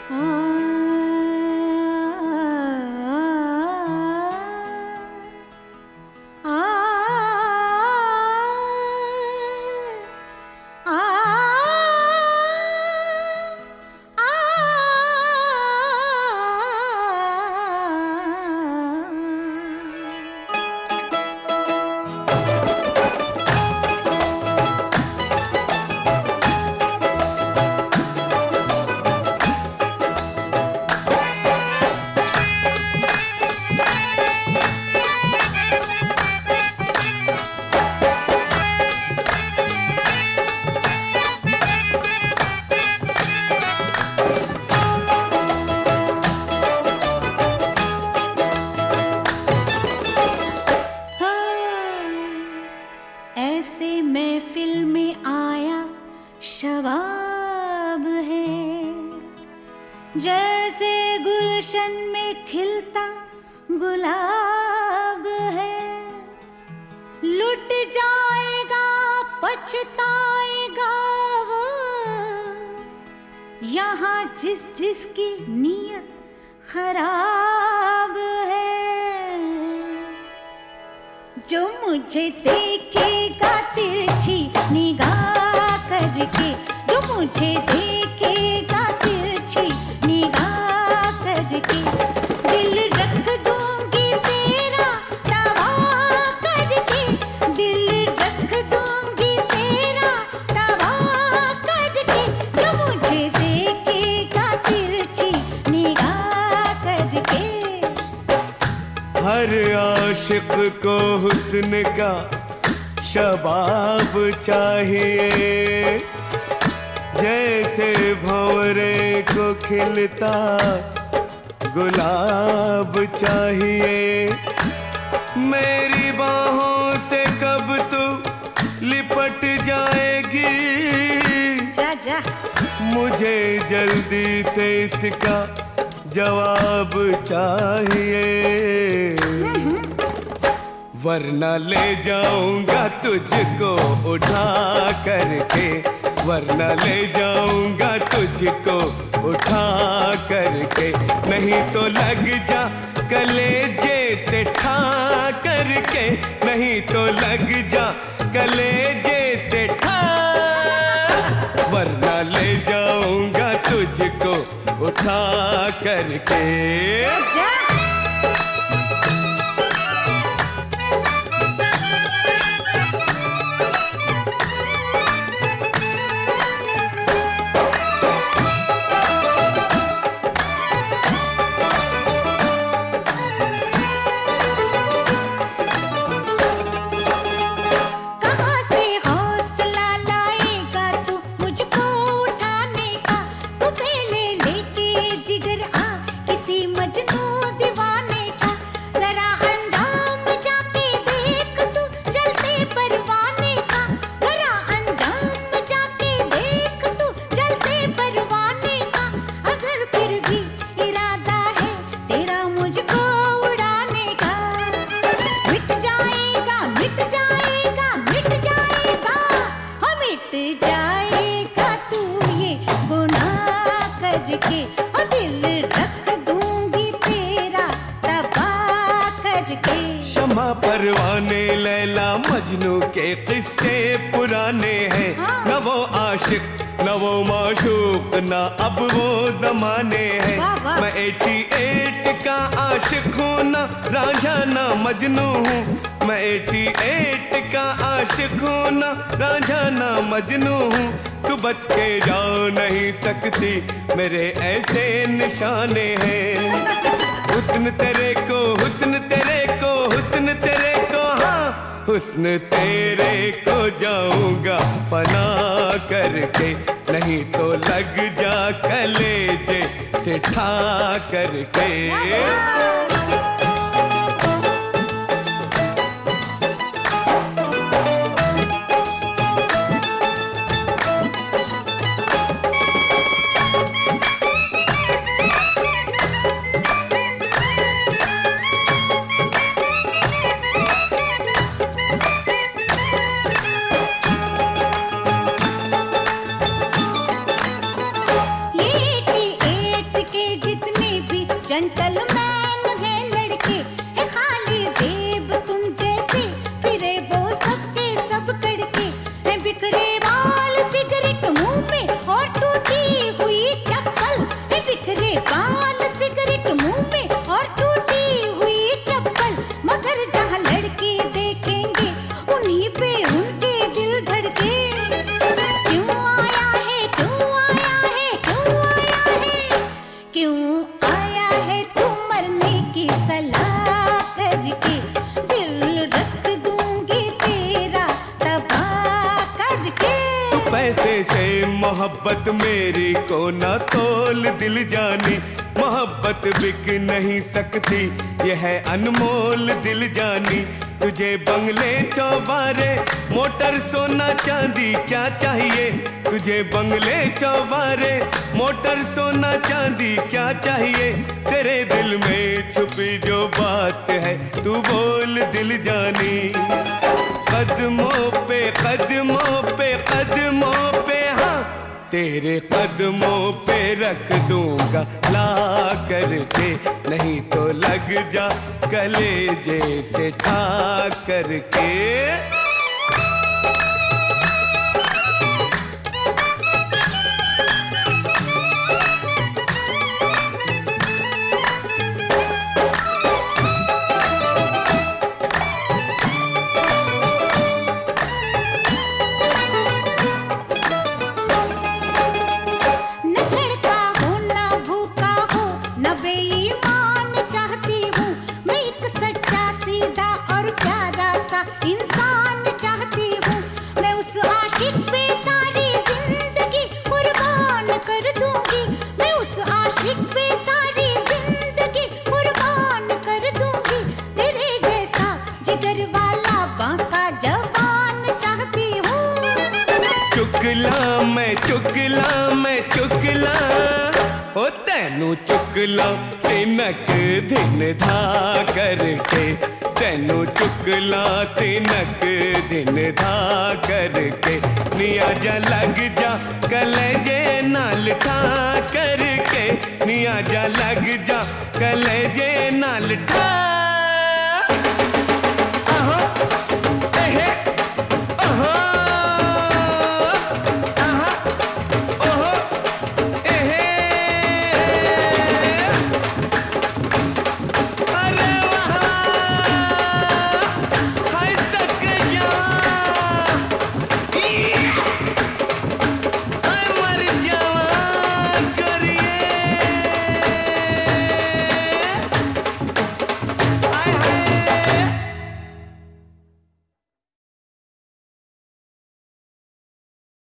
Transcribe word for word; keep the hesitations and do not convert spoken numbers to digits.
शबाब है, जैसे गुलशन में खिलता गुलाब है। लुट जाएगा पछताएगा वो, यहाँ जिस जिसकी नीयत खराब है। जो मुझे देखेगा तिरछी निगाह करके, जो मुझे देखेगा तिरछी निगाह करके, दिल रख दूंगी तेरा दावा करके, दिल रख दूंगी तेरा दावा करके। जो मुझे देखेगा तिरछी निगाह करके। हर आशिक को हुस्न का शबाब चाहिए, जैसे भंवरे को खिलता गुलाब चाहिए। मेरी बाहों से कब तू लिपट जाएगी, जा जा। मुझे जल्दी से इसका जवाब चाहिए, वरना ले जाऊंगा तुझको उठा करके, वरना ले जाऊंगा तुझको उठा करके। नहीं तो लग जा कलेजे से ठा करके, नहीं तो लग जा कलेजे से ठा, वरना ले जाऊंगा तुझको उठा करके। शमा परवाने लैला मजनू के किस्से पुराने हैं, न वो आशिक न वो माशूक न अब वो जमाने हैं। मैं एटी एट का आशिक हूँ न रांझा न मजनू हूँ, मैं एटी एट का आशिक हूँ न रांझा न मजनू हूँ। तू बच के जा नहीं सकती मेरे ऐसे निशाने हैं। हुस्न तेरे को हुस्न तेरे को हुस्न तेरे को हाँ हुस्न तेरे को जाऊंगा फना करके, नहीं तो लग जा कलेजे से ठा करके। ये एटी एट पैसे से मोहब्बत मेरी को ना तोल दिल जानी, मोहब्बत बिक नहीं सकती ये है अनमोल दिल जानी। तुझे बंगले चौबारे मोटर सोना चांदी क्या चाहिए, तुझे बंगले चौबारे मोटर सोना चांदी क्या चाहिए। तेरे दिल में छुपी जो बात है तू बोल दिल जानी। कदमों पे कदमों पे कदमों पे हाँ तेरे कदमों पे रख दूंगा ला करके, नहीं तो लग जा कलेजे से ठा करके। इंसान चाहती हूँ मैं, उस आशिक पे सारी जिंदगी कुर्बान कर दूंगी, मैं उस आशिक पे सारी जिंदगी कुर्बान कर दूंगी। तेरे जैसा जिगर वाला बांका जवान चाहती हूँ। चुकला मैं चुकला मैं चुकला ओ तेनू चुकला तिनक दिन धा करके, तेनू चुकला तिनक दिन धा करके। निया जा लग जा कलेजे नाल ठा करके, निया जा लग जा कलेजे नाल ठा